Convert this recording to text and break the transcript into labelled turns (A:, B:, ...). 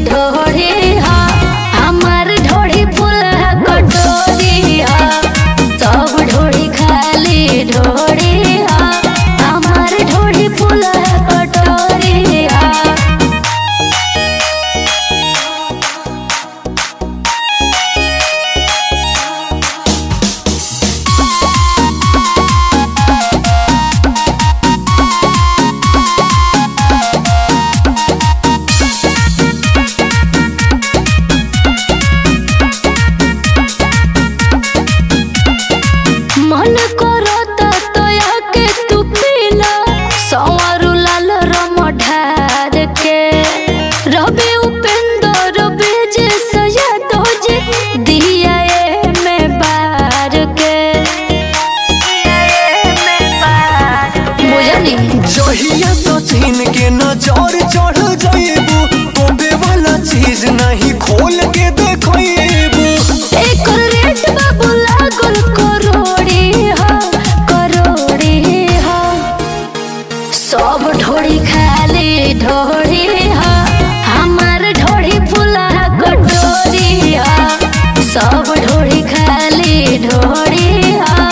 A: ढोड़ी हा हमार ढोड़ी फूल कटोरी हा सब ढोड़ी खाली ढोड़ी हा हमार ढोड़ी फूल कटोरी हा। मन करो तोया के तू पीला सवारू लाल रम ढार के रवि उपेंद्र बेजे सया दोजे दिया में बार के बुझनी
B: जहिया सचिन के नजर चढ़ जाइबू तोबे वाला चीज नहीं खोल के देखइबू।
A: एक रेट बाबू लागल करोड़ी हा सब ढोड़ी खाली ढोड़ी हा हमार ढोड़ी फूला कटोरी हा सब ढोड़ी खाली ढोड़ी हा।